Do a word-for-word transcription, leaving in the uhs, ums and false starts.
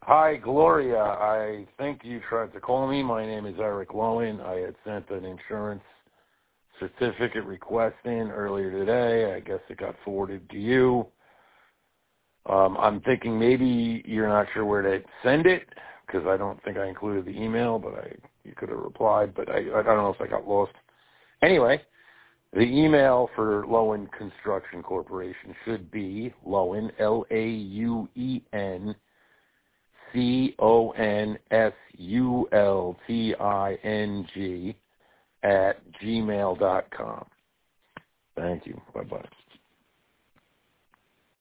Hi, Gloria. I think you tried to call me. My name is Eric Lowen. I had sent an insurance certificate request in earlier today. I guess it got forwarded to you. Um, I'm thinking maybe you're not sure where to send it because I don't think I included the email, but I you could have replied, but I, I don't know if I got lost. Anyway, the email for Lowen Construction Corporation should be Lowen, L A U E N C O N S U L T I N G at gmail dot com. Thank you. Bye-bye.